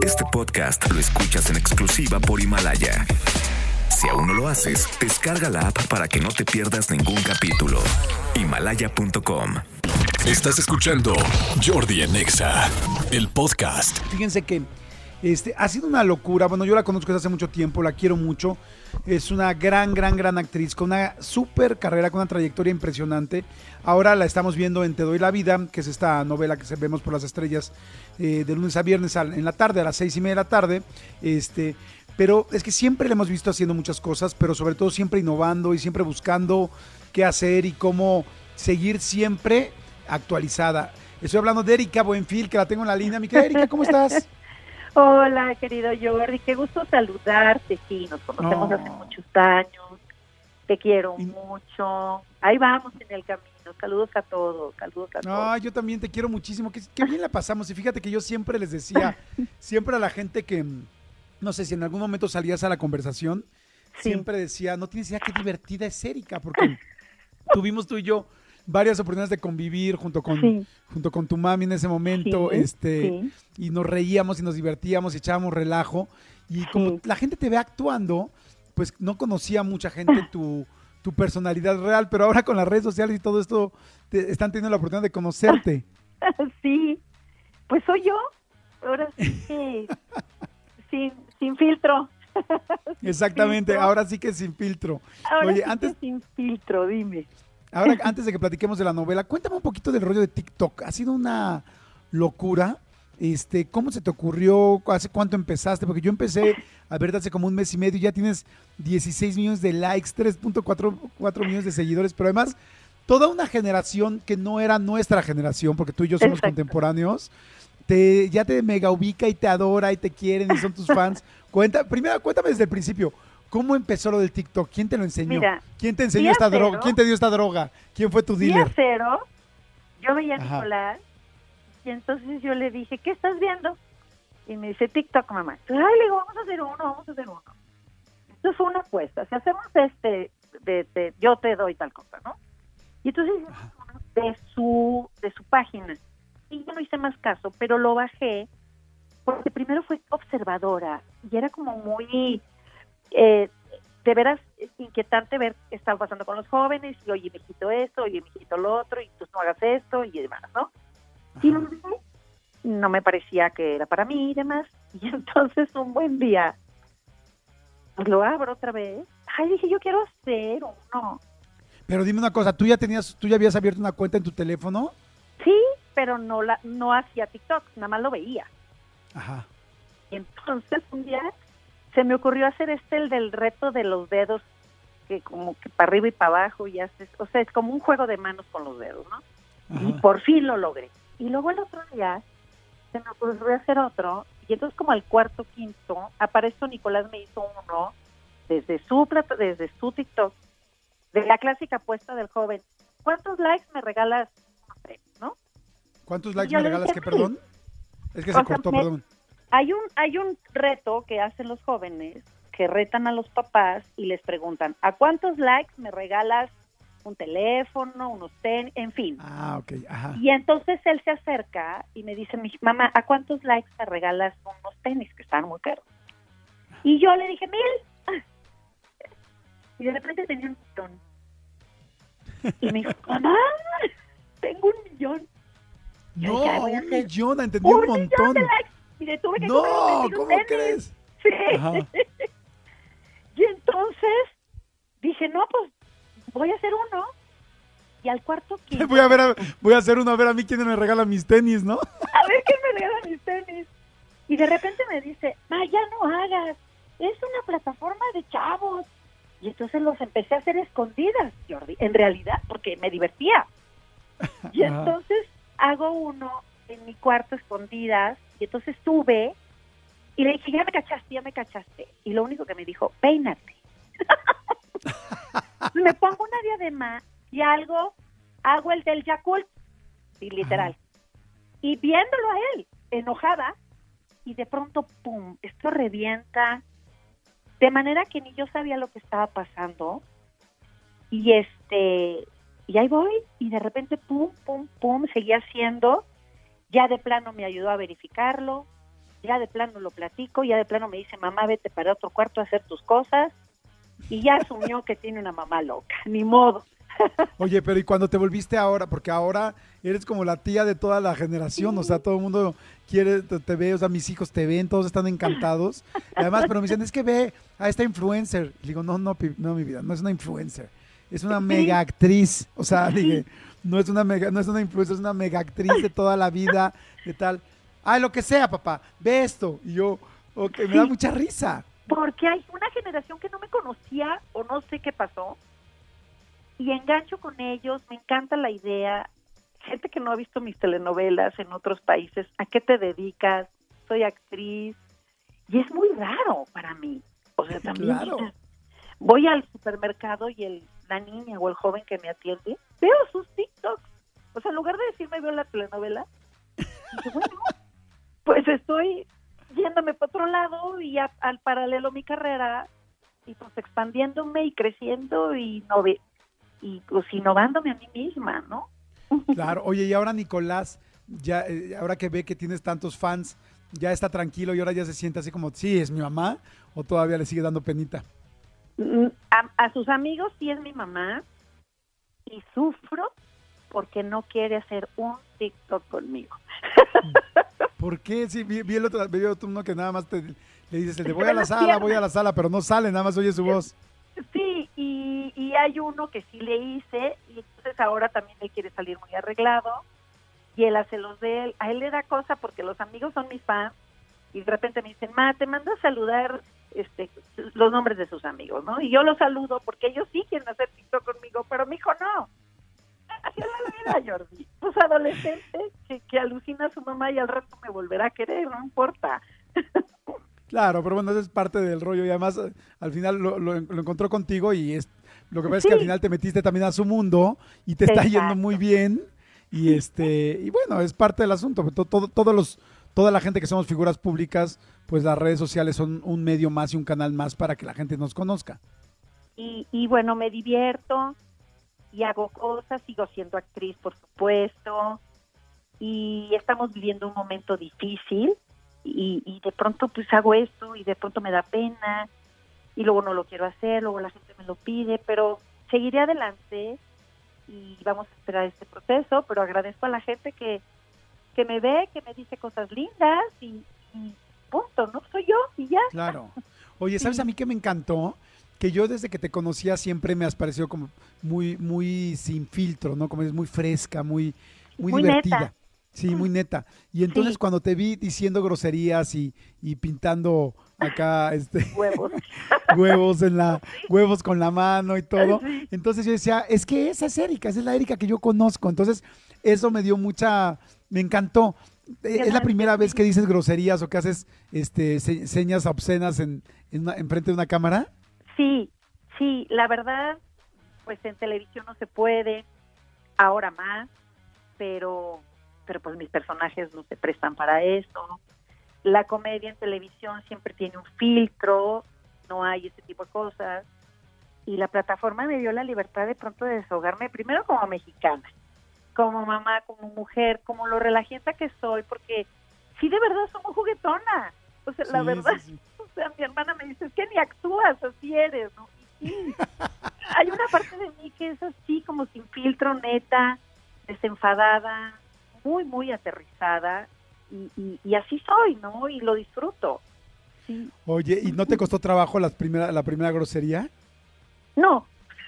Este podcast lo escuchas en exclusiva por Himalaya. Si aún no lo haces, descarga la app para que no te pierdas ningún capítulo. Himalaya.com. Estás escuchando Jordi en Exa, el podcast. Fíjense que ha sido una locura. Bueno, yo la conozco desde hace mucho tiempo, la quiero mucho. Es una gran actriz con una súper carrera, con una trayectoria impresionante. Ahora la estamos viendo en Te doy la vida, que es esta novela que vemos por las estrellas de lunes a viernes en la tarde, a las 6:30 de la tarde. Pero es que siempre la hemos visto haciendo muchas cosas, pero sobre todo siempre innovando y siempre buscando qué hacer y cómo seguir siempre actualizada. Estoy hablando de Erika Buenfil, que la tengo en la línea. Mi querida Erika, ¿cómo estás? Hola, querido Jordi, qué gusto saludarte. Sí, nos conocemos hace muchos años. Te quiero mucho. Ahí vamos en el camino. Saludos a todos, Yo también te quiero muchísimo. Qué bien la pasamos. Y fíjate que yo siempre les decía, siempre a la gente que, no sé si en algún momento salías a la conversación, siempre decía, no tienes idea qué divertida es Erika, porque tuvimos tú y yo varias oportunidades de convivir junto con tu mami en ese momento, y nos reíamos y nos divertíamos y echábamos relajo, y como la gente te ve actuando, pues no conocía mucha gente tu personalidad real, pero ahora con las redes sociales y todo esto están teniendo la oportunidad de conocerte. Sí, pues soy yo, ahora sí, sin filtro. Exactamente, ahora sí que sin filtro. Ahora sí que sin filtro, dime. Ahora, antes de que platiquemos de la novela, cuéntame un poquito del rollo de TikTok. Ha sido una locura. ¿Cómo se te ocurrió? ¿Hace cuánto empezaste? Porque yo empecé a verte hace como un mes y medio y ya tienes 16 millones de likes, 3.4 millones de seguidores, pero además toda una generación que no era nuestra generación, porque tú y yo somos contemporáneos, ya te mega ubica y te adora y te quieren y son tus fans. Primero, cuéntame desde el principio. ¿Cómo empezó lo del TikTok? ¿Quién te lo enseñó? Mira, ¿Quién te enseñó esta droga? ¿Quién te dio esta droga? ¿Quién fue tu dealer? Día cero, yo veía a Nicolás y entonces yo le dije, ¿qué estás viendo? Y me dice, TikTok, mamá. Ay, le digo, vamos a hacer uno. Entonces fue una apuesta. Si hacemos yo te doy tal cosa, ¿no? Y entonces de su página. Y yo no hice más caso, pero lo bajé porque primero fue observadora y era como muy... de veras inquietante ver qué estaba pasando con los jóvenes y oye, mijito esto, oye, mijito lo otro, y tú no hagas esto y demás, ¿no? Y no me parecía que era para mí y demás. Y entonces un buen día pues lo abro otra vez. Ay, dije, yo quiero hacer uno. Pero dime una cosa, ¿tú ya habías abierto una cuenta en tu teléfono? Sí, pero no hacía TikTok, nada más lo veía. Ajá. Y entonces un día se me ocurrió hacer el del reto de los dedos, que como que para arriba y para abajo y haces, o sea, es como un juego de manos con los dedos, ¿no? Ajá. Y por fin lo logré. Y luego el otro día se me ocurrió hacer otro, y entonces como al cuarto, quinto, apareció Nicolás me hizo uno desde su TikTok, de la clásica apuesta del joven. ¿Cuántos likes me regalas? ¿No? ¿Cuántos likes me regalas? ¿Qué, perdón? Es que se cortó, perdón. Hay un reto que hacen los jóvenes que retan a los papás y les preguntan, ¿a cuántos likes me regalas un teléfono, unos tenis, en fin? Ah, ok, ajá. Y entonces él se acerca y me dice, mi mamá, ¿a cuántos likes me regalas unos tenis que están muy caros? Y yo le dije, 1,000. Y de repente tenía 1,000,000. Y me dijo, mamá, tengo 1,000,000. No, 1,000,000, entendí un montón. De likes. Y le tuve que no, comprar ¿cómo tenis. crees? Sí. Ajá. Y entonces dije, no, pues voy a hacer uno. Y al cuarto quinto. Voy a hacer uno a ver a mí quién me regala mis tenis, ¿no? A ver quién me regala mis tenis. Y de repente me dice, ya no hagas. Es una plataforma de chavos. Y entonces los empecé a hacer escondidas, Jordi, en realidad, porque me divertía. Y entonces hago uno en mi cuarto escondidas, y entonces sube, y le dije, ya me cachaste. Y lo único que me dijo, peínate. Me pongo una diadema y hago el del Yakult, y literal. Y viéndolo a él, enojada, y de pronto, pum, esto revienta, de manera que ni yo sabía lo que estaba pasando, y y ahí voy, y de repente, pum, pum, pum, seguía haciendo, ya de plano me ayudó a verificarlo, ya de plano lo platico, ya de plano me dice, mamá, vete para otro cuarto a hacer tus cosas, y ya asumió que tiene una mamá loca, ni modo. Oye, pero ¿y cuando te volviste ahora? Porque ahora eres como la tía de toda la generación, o sea, todo el mundo quiere, te ve, o sea, mis hijos te ven, todos están encantados. Y además, pero me dicen, es que ve a esta influencer. Le digo, no, mi vida, no es una influencer, es una mega actriz. O sea, dije, no es una influencer, es una mega actriz de toda la vida, de tal. Ay, lo que sea, papá, ve esto. Y yo, ok, me da mucha risa. Porque hay una generación que no me conocía o no sé qué pasó y engancho con ellos, me encanta la idea. Gente que no ha visto mis telenovelas en otros países, ¿a qué te dedicas? Soy actriz. Y es muy raro para mí. O sea, también Claro. voy al supermercado y la niña o el joven que me atiende, veo sus TikToks. O sea, en lugar de decirme veo la telenovela, dije, bueno, pues estoy yéndome para otro lado y al paralelo mi carrera y pues expandiéndome y creciendo y pues innovándome a mí misma, ¿no? Claro, oye, y ahora Nicolás, ya ahora que ve que tienes tantos fans, ya está tranquilo y ahora ya se siente así como, sí, es mi mamá, o todavía le sigue dando penita. A sus amigos sí es mi mamá y sufro porque no quiere hacer un TikTok conmigo. ¿Por qué? Sí, vi el otro, uno que nada más le dices, el de voy a la sala, pero no sale, nada más oye su voz. Sí, y hay uno que sí le hice, y entonces ahora también le quiere salir muy arreglado, y él hace los de él. A él le da cosa porque los amigos son mis fans, y de repente me dicen, te mando a saludar los nombres de sus amigos, ¿no? Y yo los saludo porque ellos sí quieren hacer TikTok conmigo, pero mi hijo no. Así es la vida, Jordi. Pues adolescente que alucina a su mamá y al rato me volverá a querer, no importa. Claro, pero bueno, eso es parte del rollo y además al final lo encontró contigo y lo que pasa es que al final te metiste también a su mundo y te está yendo muy bien y y bueno, es parte del asunto. Toda la gente que somos figuras públicas, pues las redes sociales son un medio más y un canal más para que la gente nos conozca. Y bueno, me divierto y hago cosas, sigo siendo actriz, por supuesto, y estamos viviendo un momento difícil y de pronto pues hago esto y de pronto me da pena y luego no lo quiero hacer, luego la gente me lo pide, pero seguiré adelante y vamos a esperar este proceso, pero agradezco a la gente que me ve, que me dice cosas lindas y punto, ¿no? Soy yo y ya. Claro. Oye, ¿sabes a mí que me encantó? Que yo desde que te conocía siempre me has parecido como muy sin filtro, ¿no? Como es muy fresca, muy divertida. Neta. Sí, muy neta. Y entonces cuando te vi diciendo groserías y pintando acá huevos. huevos con la mano y todo, Sí. entonces yo decía, es que esa es Erika, esa es la Erika que yo conozco. Entonces, eso me encantó. ¿Es la primera vez que dices groserías o que haces señas obscenas en frente de una cámara? Sí, la verdad, pues en televisión no se puede, ahora más, pero pues mis personajes no se prestan para eso. La comedia en televisión siempre tiene un filtro, no hay ese tipo de cosas. Y la plataforma me dio la libertad de pronto de desahogarme, primero como mexicana, como mamá, como mujer, como lo relajienta que soy, porque sí, de verdad, soy muy juguetona. O sea, la verdad, sí. O sea, mi hermana me dice, es que ni actúas, así eres, ¿no? Y sí, hay una parte de mí que es así, como sin filtro, neta, desenfadada, muy, muy aterrizada, y así soy, ¿no? Y lo disfruto. Sí. Oye, ¿y no te costó trabajo la primera grosería? No.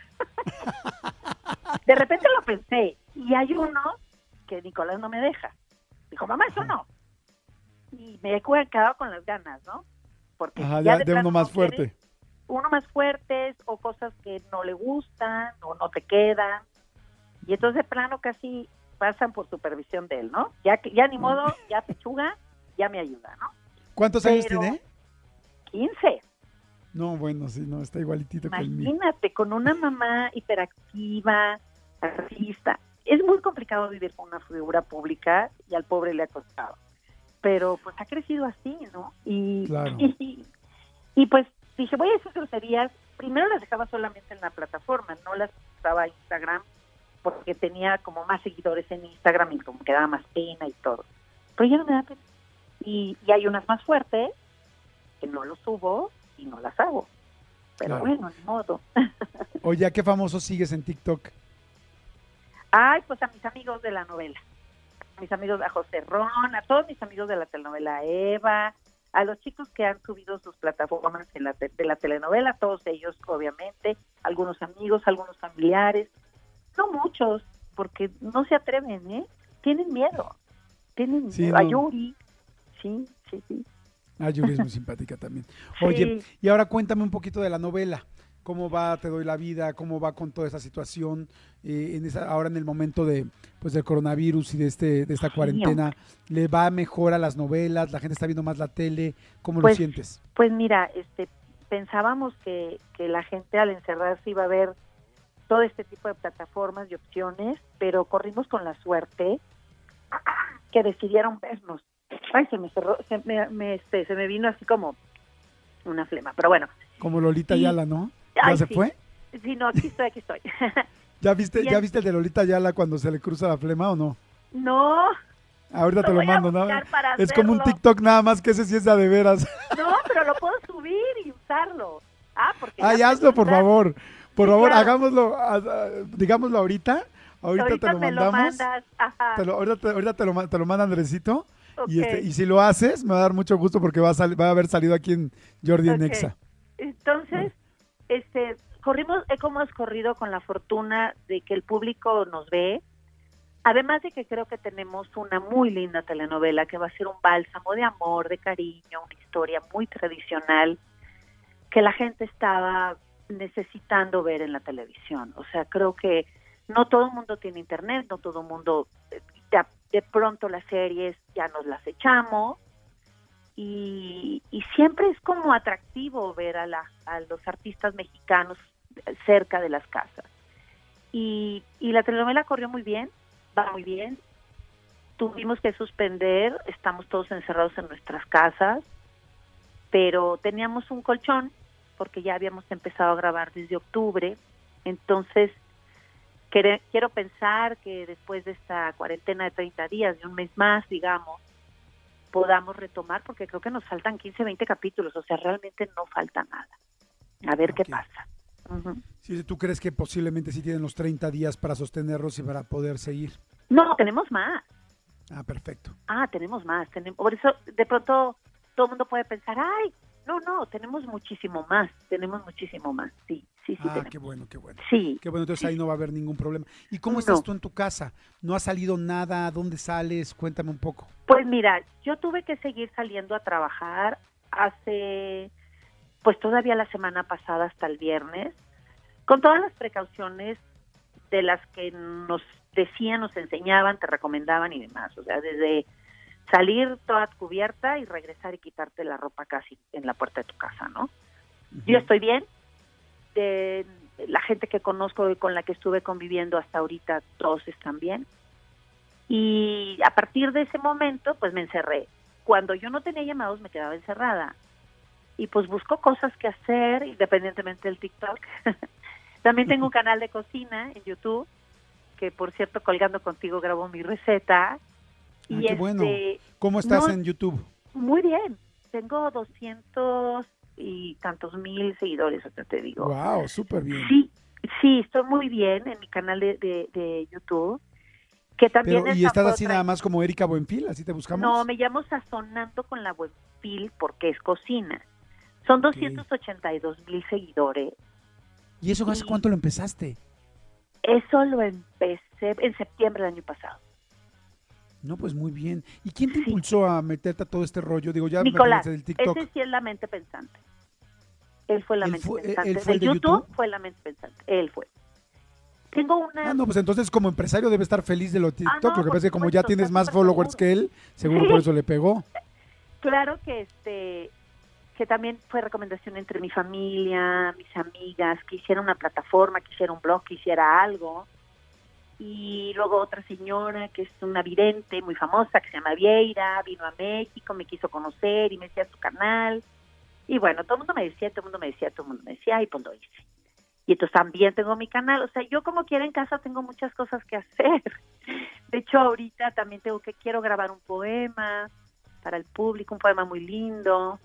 De repente lo pensé, y hay uno que Nicolás no me deja. Dijo, mamá, eso no. Y me he quedado con las ganas, ¿no? Porque ya de plano uno más no quieres, fuerte. uno más fuertes o cosas que no le gustan o no te quedan. Y entonces de plano casi pasan por supervisión de él, ¿no? Ya ni modo, ya pechuga, ya me ayuda, ¿no? ¿Cuántos años tiene? 15. No, bueno, sí, no, está igualitito que el mío. Imagínate, con una mamá hiperactiva, artista. Es muy complicado vivir con una figura pública y al pobre le ha costado. Pero pues ha crecido así, ¿no? Claro. Y pues dije, voy a decir groserías. Primero las dejaba solamente en la plataforma, no las usaba en Instagram, porque tenía como más seguidores en Instagram y como que daba más pena y todo. Pero ya no me da pena. Y hay unas más fuertes que no los subo y no las hago. Pero Claro. bueno, ni modo. Oye, ¿a qué famosos sigues en TikTok? Ay, pues a mis amigos de la novela. A mis amigos, a José Ron, a todos mis amigos de la telenovela Eva, a los chicos que han subido sus plataformas de la telenovela, todos ellos, obviamente, algunos amigos, algunos familiares. No muchos, porque no se atreven, ¿eh? Tienen miedo. Tienen Sí, miedo. A no. Yuri, sí. Ah, Yuri es muy simpática también. Oye, Sí. y ahora cuéntame un poquito de la novela. ¿Cómo va Te doy la vida? ¿Cómo va con toda esa situación? Ahora en el momento de pues del coronavirus y de esta cuarentena, ¿le va mejor a las novelas? ¿La gente está viendo más la tele? ¿Cómo lo sientes? Pues mira, pensábamos que la gente al encerrarse iba a ver todo este tipo de plataformas y opciones, pero corrimos con la suerte que decidieron vernos. Ay, se me cerró, se me vino así como una flema, pero bueno. Como Lolita Sí. Ayala, ¿no? ¿Ya Ay, se sí. fue? Sí, no, aquí estoy. ¿Ya viste Ya. el de Lolita Ayala cuando se le cruza la flema o no? No, Ahorita te lo voy a mando, ¿no? buscar para Es como un hacerlo. TikTok nada más que ese sí es de veras. No, pero lo puedo subir y usarlo. Porque Ay, ya hazlo, por preguntan. favor. Por Sí, favor, claro. hagámoslo, digámoslo ahorita. Ahorita te lo me lo mandamos. mandas. Ajá. Ahorita te lo manda Andresito. Ok. Y si lo haces, me va a dar mucho gusto porque va a haber salido aquí en Jordi en Ok. Exa. Entonces, hemos corrido con la fortuna de que el público nos ve. Además de que creo que tenemos una muy linda telenovela que va a ser un bálsamo de amor, de cariño, una historia muy tradicional que la gente estaba necesitando ver en la televisión. O sea, creo que no todo el mundo tiene internet, no todo el mundo, de pronto las series ya nos las echamos y siempre es como atractivo ver a los artistas mexicanos cerca de las casas. Y la telenovela corrió muy bien, va muy bien. Tuvimos que suspender, estamos todos encerrados en nuestras casas, pero teníamos un colchón porque ya habíamos empezado a grabar desde octubre. Entonces, quiero pensar que después de esta cuarentena de 30 días, de un mes más, digamos, podamos retomar, porque creo que nos faltan 15, 20 capítulos, o sea, realmente no falta nada. A ver qué pasa. Uh-huh. Sí, ¿tú crees que posiblemente sí tienen los 30 días para sostenerlos y para poder seguir? No, tenemos más. Ah, perfecto. Tenemos más. Por eso, de pronto, todo el mundo puede pensar, ay, no, tenemos muchísimo más, sí. Ah, qué bueno. Sí. Qué bueno, entonces ahí no va a haber ningún problema. ¿Y cómo estás tú en tu casa? ¿No ha salido nada? ¿Dónde sales? Cuéntame un poco. Pues mira, yo tuve que seguir saliendo a trabajar pues todavía la semana pasada hasta el viernes, con todas las precauciones de las que nos decían, nos enseñaban, te recomendaban y demás. O sea, desde salir toda cubierta y regresar y quitarte la ropa casi en la puerta de tu casa, ¿no? Uh-huh. Yo estoy bien. La gente que conozco y con la que estuve conviviendo hasta ahorita, todos están bien. Y a partir de ese momento, pues me encerré. Cuando yo no tenía llamados, me quedaba encerrada. Y pues busco cosas que hacer, independientemente del TikTok. También tengo un canal de cocina en YouTube, que por cierto, colgando contigo, grabo mi receta. Y qué bueno. ¿Cómo estás en YouTube? Muy bien. Tengo 200 y tantos mil seguidores, hasta te digo. Wow, súper bien. Sí, estoy muy bien en mi canal de YouTube. Que también ¿Y estás así nada más como Erika Buenfil? ¿Así te buscamos? No, me llamo Sazonando con la Buenfil porque es cocina. Son 282,000 seguidores. ¿Y eso hace cuánto lo empezaste? Eso lo empecé en septiembre del año pasado. No, pues muy bien. ¿Y quién te impulsó a meterte a todo este rollo? Digo, ya Nicolás, me del TikTok. Ese sí es la mente pensante. Él fue la mente pensante. ¿Él fue el de YouTube fue la mente pensante. Él fue. Tengo una... no, pues entonces como empresario debe estar feliz de lo TikTok. no, lo que pasa es que como ya tienes más seguro. followers que él, seguro por eso le pegó. Claro que que también fue recomendación entre mi familia, mis amigas, que hiciera una plataforma, que hiciera un blog, que hiciera algo. Y luego otra señora que es una vidente muy famosa, que se llama Vieira, vino a México, me quiso conocer y me decía su canal. Y bueno, todo el mundo me decía, y pues lo hice. Y entonces también tengo mi canal. O sea, yo como quiera en casa tengo muchas cosas que hacer. De hecho, ahorita también quiero grabar un poema. para el público, un poema muy lindo,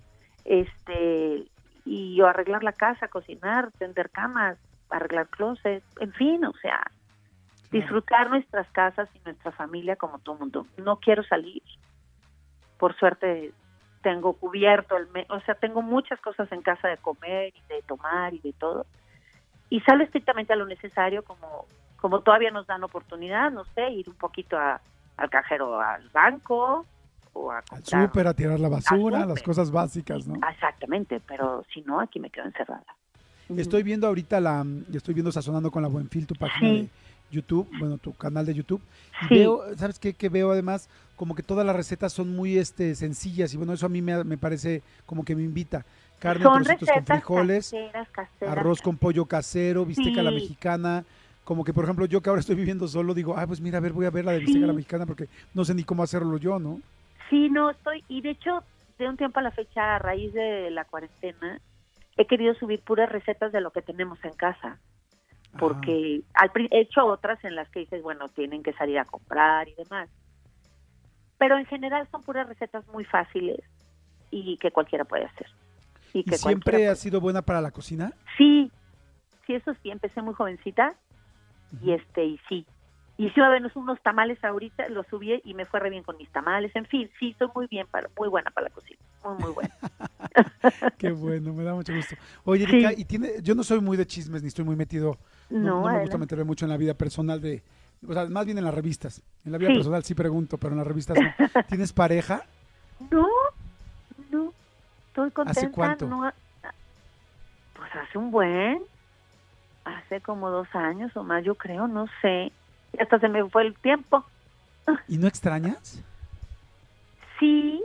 y o arreglar la casa, cocinar, tender camas, arreglar closets, en fin, o sea, disfrutar nuestras casas y nuestra familia como todo mundo. No quiero salir. Por suerte tengo cubierto o sea, tengo muchas cosas en casa de comer y de tomar y de todo. Y salgo estrictamente a lo necesario, como todavía nos dan oportunidad, no sé, ir un poquito al cajero, al banco o a comprar, al súper, a tirar la basura, las cosas básicas, ¿no? Exactamente, pero si no, aquí me quedo encerrada. Estoy viendo ahorita estoy viendo Sazonando con la Buenfil, tu página de YouTube, bueno, tu canal de YouTube. Y veo, ¿sabes qué? Que veo además como que todas las recetas son muy sencillas y bueno, eso a mí me parece como que me invita. Carne en trocitos con frijoles, caseras, arroz con pollo casero, bisteca a la mexicana. Como que, por ejemplo, yo que ahora estoy viviendo solo, digo, pues mira, a ver, voy a ver la de bisteca a la mexicana porque no sé ni cómo hacerlo yo, ¿no? Sí, no, y de hecho, de un tiempo a la fecha, a raíz de la cuarentena, he querido subir puras recetas de lo que tenemos en casa. Porque he hecho otras en las que dices, bueno, tienen que salir a comprar y demás. Pero en general son puras recetas muy fáciles y que cualquiera puede hacer. ¿Y siempre has sido buena para la cocina? Sí, eso sí, empecé muy jovencita y sí. Y si ven unos tamales ahorita, los subí y me fue re bien con mis tamales. En fin, sí, soy muy buena para la cocina. Muy buena. Qué bueno, me da mucho gusto. Oye, Erika, yo no soy muy de chismes ni estoy muy metido, no me gusta meterme mucho en la vida personal o sea, más bien en las revistas. En la vida personal sí pregunto, pero en las revistas no. ¿Tienes pareja? No, estoy contenta. ¿Hace cuánto? No, pues hace como 2 años o más, yo creo, no sé. Hasta se me fue el tiempo. ¿Y no extrañas? Sí,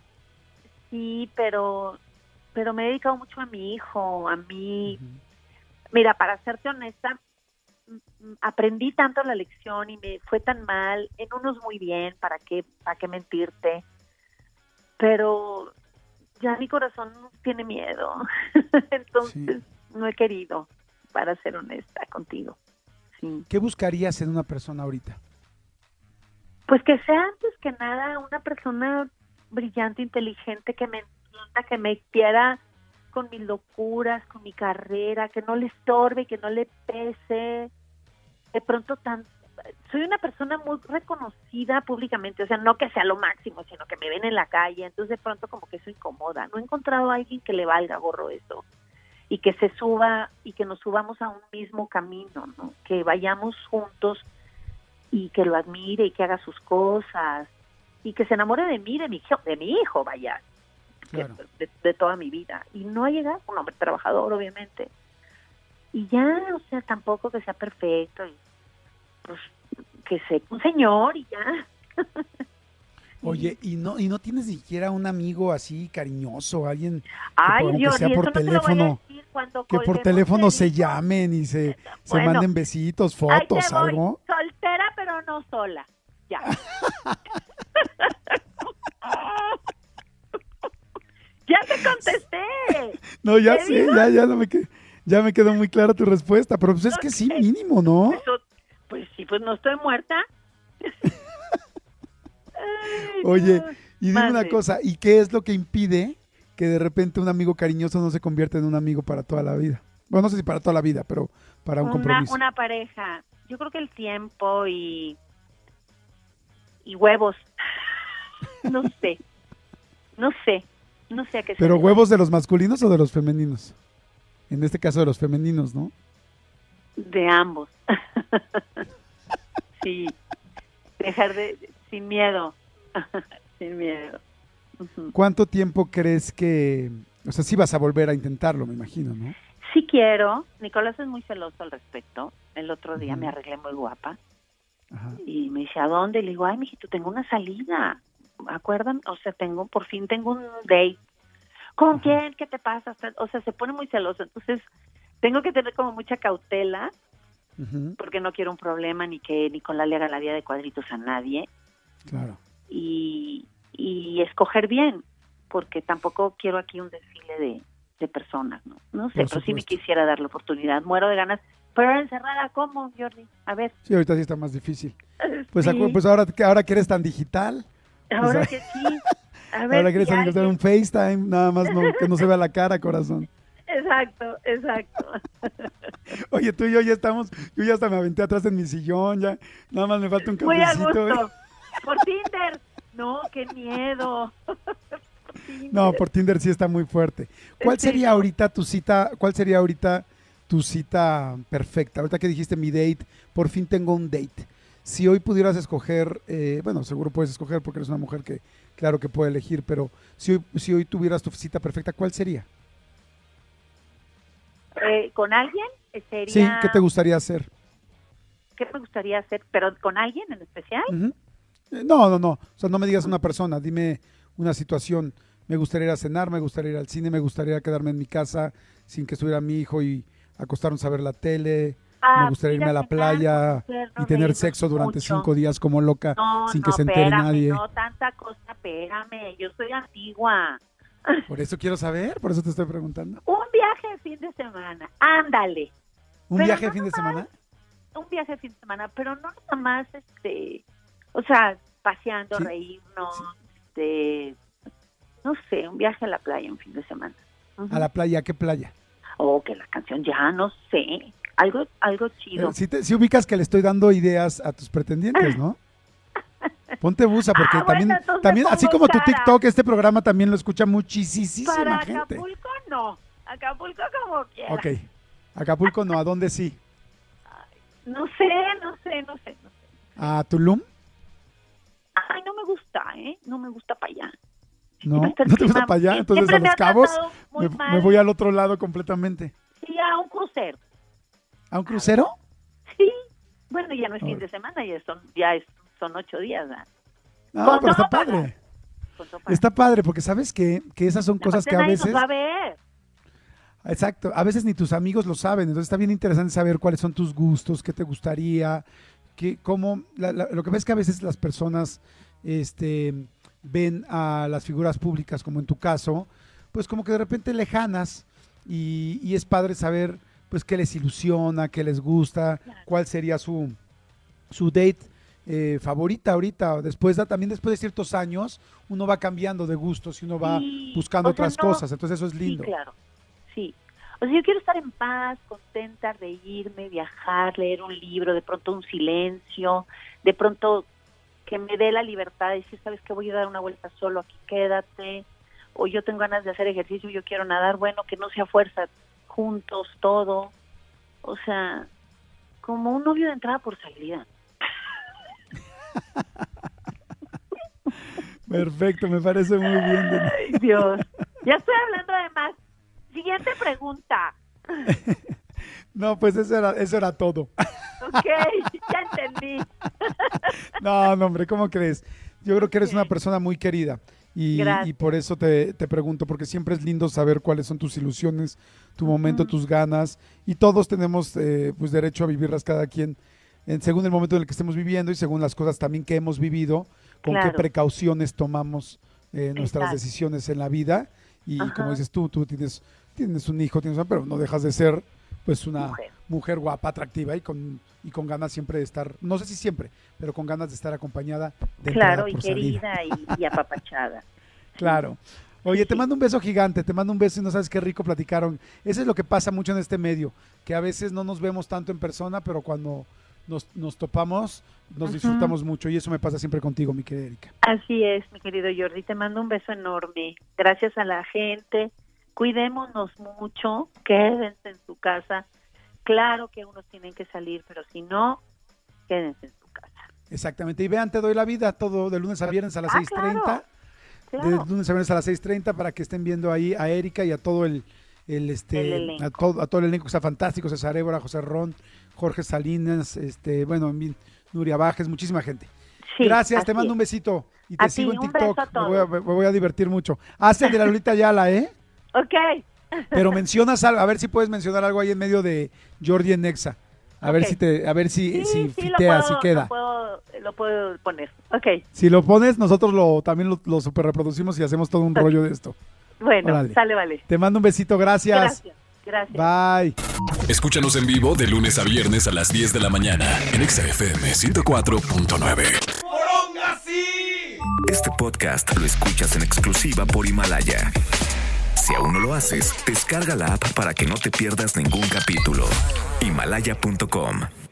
pero me he dedicado mucho a mi hijo, a mí. Mira, para serte honesta, aprendí tanto la lección y me fue tan mal, en unos muy bien, ¿para qué mentirte? Pero ya mi corazón tiene miedo, entonces no he querido, para ser honesta contigo. Sí. ¿Qué buscarías en una persona ahorita? Pues que sea antes que nada una persona brillante, inteligente, que me entienda, que me quiera con mis locuras, con mi carrera, que no le estorbe, que no le pese. De pronto soy una persona muy reconocida públicamente, o sea, no que sea lo máximo, sino que me ven en la calle, entonces de pronto como que eso incomoda. No he encontrado a alguien que le valga gorro eso y que se suba y que nos subamos a un mismo camino, ¿no? Que vayamos juntos y que lo admire y que haga sus cosas y que se enamore de mí, de mi hijo, vaya, claro. de toda mi vida. Y no ha llegado un hombre trabajador, obviamente. Y ya, o sea, tampoco que sea perfecto, y pues que sea un señor y ya. Oye, ¿y no tienes ni siquiera un amigo así cariñoso, alguien que sea por teléfono, que por teléfono se llamen y se manden besitos, fotos, algo? Soltera, pero no sola. Ya. Ya te contesté. No, ya sé, ya me quedó muy clara tu respuesta, pero pues es que sí, mínimo, ¿no? Pues sí, pues no estoy muerta. Oye, y dime una cosa, ¿y qué es lo que impide que de repente un amigo cariñoso no se convierta en un amigo para toda la vida? Bueno, no sé si para toda la vida, pero para un compromiso. Una pareja. Yo creo que el tiempo y huevos. No sé a qué. ¿Pero huevos de los masculinos o de los femeninos? En este caso de los femeninos, ¿no? De ambos. Sí. Dejar sin miedo. Sin miedo. ¿Cuánto tiempo crees que... O sea, sí vas a volver a intentarlo, me imagino, ¿no? Sí quiero. Nicolás es muy celoso al respecto. El otro día me arreglé muy guapa. Ajá. Y me dice, ¿a dónde? Le digo, ay, mijito, tengo una salida. ¿Acuerdan? O sea, por fin tengo un date. ¿Con quién? ¿Qué te pasa? O sea, se pone muy celoso. Entonces, tengo que tener como mucha cautela, porque no quiero un problema ni que Nicolás le haga la vida de cuadritos a nadie. Claro. Y escoger bien, porque tampoco quiero aquí un desfile de personas, ¿no? No sé, pero sí me quisiera dar la oportunidad. Muero de ganas. Pero encerrada, ¿cómo, Jordi? A ver. Sí, ahorita sí está más difícil. Pues, sí. Pues ahora que eres tan digital. Ahora que sí. A ver Ahora quieres si hacer un FaceTime, nada más que no se vea la cara, corazón. Exacto. Oye, tú y yo ya estamos, yo ya hasta me aventé atrás en mi sillón, ya nada más me falta un Muy a cafecito. gusto. Por Tinder. No, qué miedo. No, por Tinder sí está muy fuerte. ¿Cuál sería ahorita tu cita? ¿Cuál sería ahorita tu cita perfecta? Ahorita que dijiste mi date, por fin tengo un date. Si hoy pudieras escoger, bueno, seguro puedes escoger porque eres una mujer que, claro que puede elegir, pero si hoy tuvieras tu cita perfecta, ¿cuál sería? ¿Con alguien? Sería... Sí, ¿qué te gustaría hacer? ¿Qué me gustaría hacer? ¿Pero con alguien en especial? Uh-huh. No. O sea, no me digas una persona, dime una situación. Me gustaría ir a cenar, me gustaría ir al cine, me gustaría quedarme en mi casa sin que estuviera mi hijo y acostarnos a ver la tele. Me gustaría irme a la playa y tener sexo durante 5 días como loca sin que se entere nadie. No, tanta cosa, espérame, yo soy antigua. Por eso quiero saber, por eso te estoy preguntando. Un viaje de fin de semana, ándale. ¿Un viaje de fin de semana? Un viaje de fin de semana, pero no nada más, o sea, paseando, ¿sí? reírnos, sí. No sé, un viaje a la playa un fin de semana. Uh-huh. ¿A la playa? ¿A qué playa? Que la canción ya, no sé, algo chido. Si ubicas que le estoy dando ideas a tus pretendientes, ¿no? Ponte busa, porque también así como tu TikTok, este programa también lo escucha muchísima Para gente. Acapulco no, Acapulco como quiera. Ok, Acapulco no, ¿a dónde sí? No sé. ¿A Tulum? Ay, no me gusta, no me gusta para allá. ¿No te gusta para allá? Entonces a Los Cabos me voy al otro lado completamente. Sí, a un crucero. ¿A un crucero? Sí, bueno, ya no es fin de semana, son 8 días. No, pero está padre. Está padre, porque sabes que esas son cosas que a veces... Nos va a ver. Exacto, a veces ni tus amigos lo saben, entonces está bien interesante saber cuáles son tus gustos, qué te gustaría, lo que ves es que a veces las personas ven a las figuras públicas, como en tu caso, pues como que de repente lejanas, y es padre saber pues qué les ilusiona, qué les gusta, cuál sería su date favorita ahorita. También después de ciertos años uno va cambiando de gustos y uno va buscando otras cosas, entonces eso es lindo. Sí, claro, sí. O sea, yo quiero estar en paz, contenta, reírme, viajar, leer un libro, de pronto un silencio, de pronto que me dé la libertad de decir, ¿sabes qué? Voy a dar una vuelta solo, aquí quédate, o yo tengo ganas de hacer ejercicio, yo quiero nadar, bueno, que no sea fuerza, juntos, todo, o sea, como un novio de entrada por salida. Perfecto, me parece muy bien. Ay, Dios, ya estoy hablando de más. Siguiente pregunta. No, pues eso era todo. Ok, ya entendí. No, hombre, ¿cómo crees? Yo creo que eres una persona muy querida y por eso te pregunto, porque siempre es lindo saber cuáles son tus ilusiones, tu momento, tus ganas, y todos tenemos pues derecho a vivirlas cada quien según el momento en el que estemos viviendo y según las cosas también que hemos vivido, con qué precauciones tomamos nuestras decisiones en la vida. Y como dices tú tienes un hijo, pero no dejas de ser pues una mujer guapa, atractiva y con ganas siempre de estar, no sé si siempre, pero con ganas de estar acompañada de claro, y querida y apapachada. Claro. Oye, te mando un beso gigante, te mando un beso y no sabes qué rico platicaron. Eso es lo que pasa mucho en este medio, que a veces no nos vemos tanto en persona, pero cuando nos topamos, nos disfrutamos mucho, y eso me pasa siempre contigo, mi querida Erika. Así es, mi querido Jordi, te mando un beso enorme. Gracias a la gente. Cuidémonos mucho, quédense en su casa. Claro que unos tienen que salir, pero si no, quédense en su casa. Exactamente, y vean, Te Doy la Vida, todo de lunes a viernes a las 6:30. Claro. De lunes a viernes a las 6:30 para que estén viendo ahí a Erika y a todo el elenco. a todo el elenco que está fantástico, César Évora, José Ron, Jorge Salinas, Nuria Bajes, muchísima gente. Sí, gracias, te mando un besito y te sigo en TikTok. Me voy a divertir mucho. Haz el de la Lolita Ayala, Ok. Pero mencionas algo, a ver si puedes mencionar algo ahí en medio de Jordi en Nexa. A ver si fiteas, si queda. Lo puedo poner. Ok. Si lo pones, nosotros también lo super reproducimos y hacemos todo un rollo de esto. Bueno, órale. Sale, vale. Te mando un besito, gracias. Gracias. Bye. Escúchanos en vivo de lunes a viernes a las 10 de la mañana en XFM 104.9. ¡Moronga, sí! Este podcast lo escuchas en exclusiva por Himalaya. Si aún no lo haces, descarga la app para que no te pierdas ningún capítulo. Himalaya.com